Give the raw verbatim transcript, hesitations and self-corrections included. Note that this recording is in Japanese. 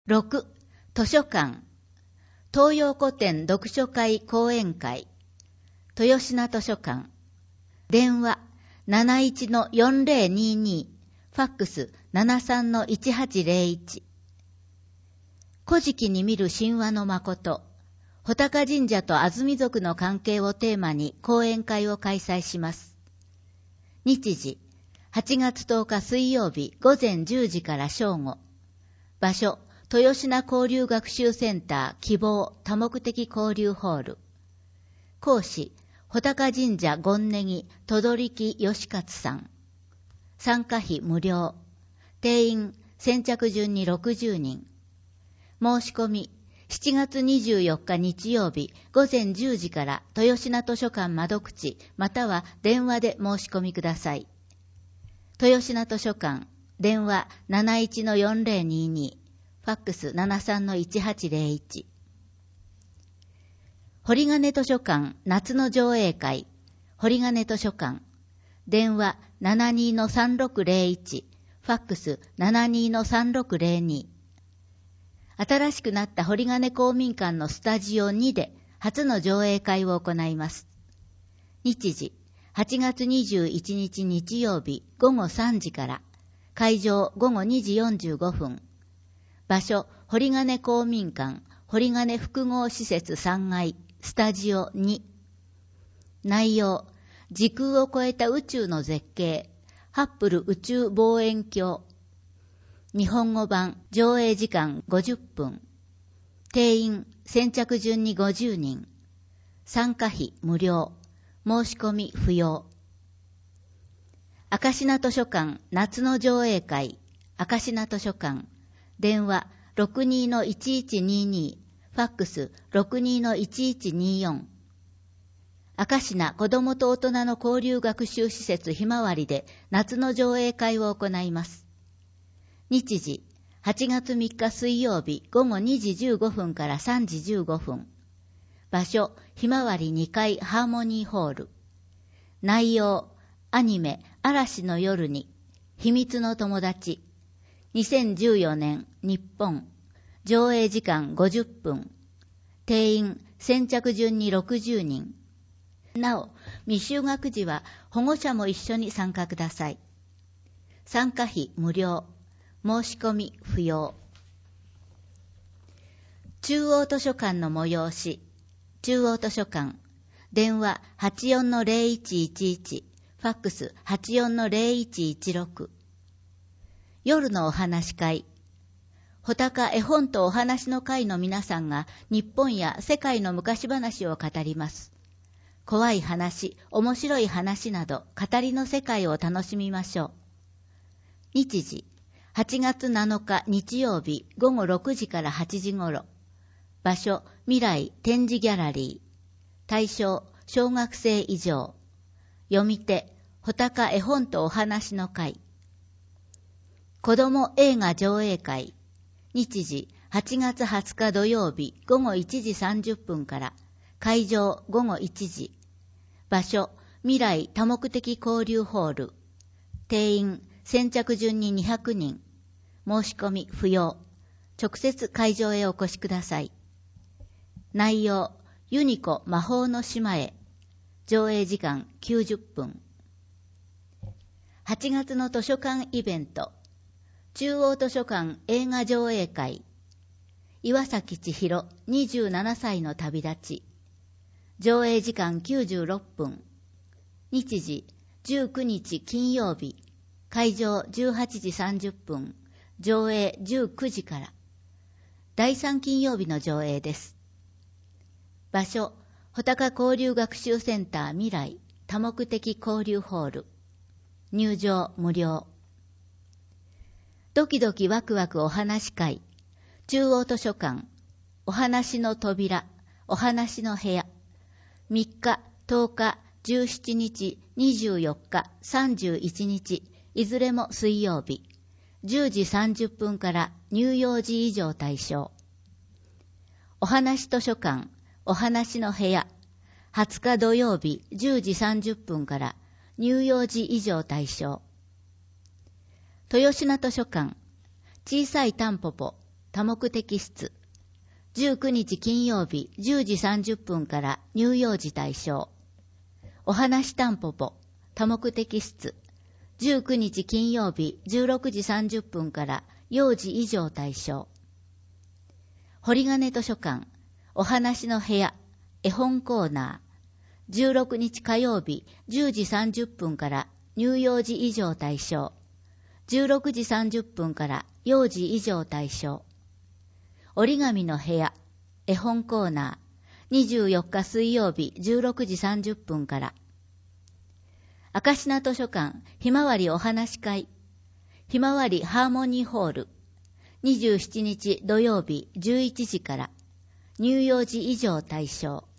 ろく. 図書館東洋古典読書会講演会豊品図書館電話 なないちのよんぜろにに ファックス ななさんのいちはちぜろいち古事記に見る神話の誠穂高神社と安住族の関係をテーマに講演会を開催します。日時はちがつとおか水曜日午前じゅうじから正午。場所豊品交流学習センター希望多目的交流ホール。講師穂高神社権ネギ戸取義勝さん。参加費無料。定員先着順にろくじゅうにん。申し込みしちがつにじゅうよっか日曜日午前じゅうじから豊品図書館窓口または電話で申し込みください。豊品図書館電話 なないちのよんぜろにに ファックス ななさんのいちはちぜろいち堀金図書館夏の上映会堀金図書館電話 ななにのさんろくぜろいち ファックス ななにのさんろくぜろに新しくなった堀金公民館のスタジオにで初の上映会を行います。日時はちがつにじゅういちにち日曜日午後さんじから会場午後にじよんじゅうごふん場所堀金公民館堀金複合施設さんがいスタジオに内容時空を超えた宇宙の絶景ハッブル宇宙望遠鏡日本語版上映時間ごじゅっぷん定員先着順にごじゅうにん参加費無料申し込み不要明科図書館夏の上映会明科図書館電話 ろくにのいちいちにに ファックス ろくにのいちいちによん明科子どもと大人の交流学習施設ひまわりで夏の上映会を行います。日時はちがつみっか水曜日午後にじじゅうごふんからさんじじゅうごふん場所ひまわりにかいハーモニーホール内容アニメ嵐の夜に秘密の友達にせんじゅうよねん日本上映時間ごじゅっぷん定員先着順にろくじゅうにんなお未就学児は保護者も一緒に参加ください。参加費無料申し込み不要中央図書館の催し中央図書館電話 はちよんのぜろいちいちいち ファックス はちよんのぜろいちいちろく夜のお話会穂高絵本とお話の会の皆さんが日本や世界の昔話を語ります。怖い話、面白い話など語りの世界を楽しみましょう。日時はちがつなのか日曜日午後ろくじからはちじごろ場所未来展示ギャラリー対象小学生以上読み手穂高絵本とお話の会子ども映画上映会日時はちがつはつか土曜日午後いちじさんじゅっぷんから会場午後いちじ場所未来多目的交流ホール定員先着順ににひゃくにん申し込み不要直接会場へお越しください。内容ユニコ魔法の島へ上映時間きゅうじゅっぷんはちがつの図書館イベント中央図書館映画上映会岩崎千尋にじゅうななさいの旅立ち上映時間きゅうじゅうろっぷん日時じゅうくにち金曜日会場じゅうはちじさんじゅっぷん上映じゅうくじからだいさん金曜日の上映です。場所穂高交流学習センター未来多目的交流ホール入場無料ドキドキワクワクお話会中央図書館お話の扉お話の部屋みっかとおかじゅうしちにちにじゅうよっかさんじゅういちにちいずれも水曜日じゅうじさんじゅっぷんから乳幼児以上対象お話図書館お話の部屋はつか土曜日じゅうじさんじゅっぷんから乳幼児以上対象豊品図書館小さいタンポポ多目的室。じゅうくにち金曜日じゅうじさんじゅっぷんから乳幼児対象。お話たんぽぽ多目的室。じゅうくにち金曜日じゅうろくじさんじゅっぷんから幼児以上対象。堀金図書館お話の部屋絵本コーナー。じゅうろくにち火曜日じゅうじさんじゅっぷんから乳幼児以上対象。じゅうろくじさんじゅっぷんから幼児以上対象。折り紙の部屋絵本コーナー。にじゅうよっか水曜日じゅうろくじさんじゅっぷんから。明科図書館ひまわりお話会ひまわりハーモニーホール。にじゅうしちにち土曜日じゅういちじから乳幼児以上対象。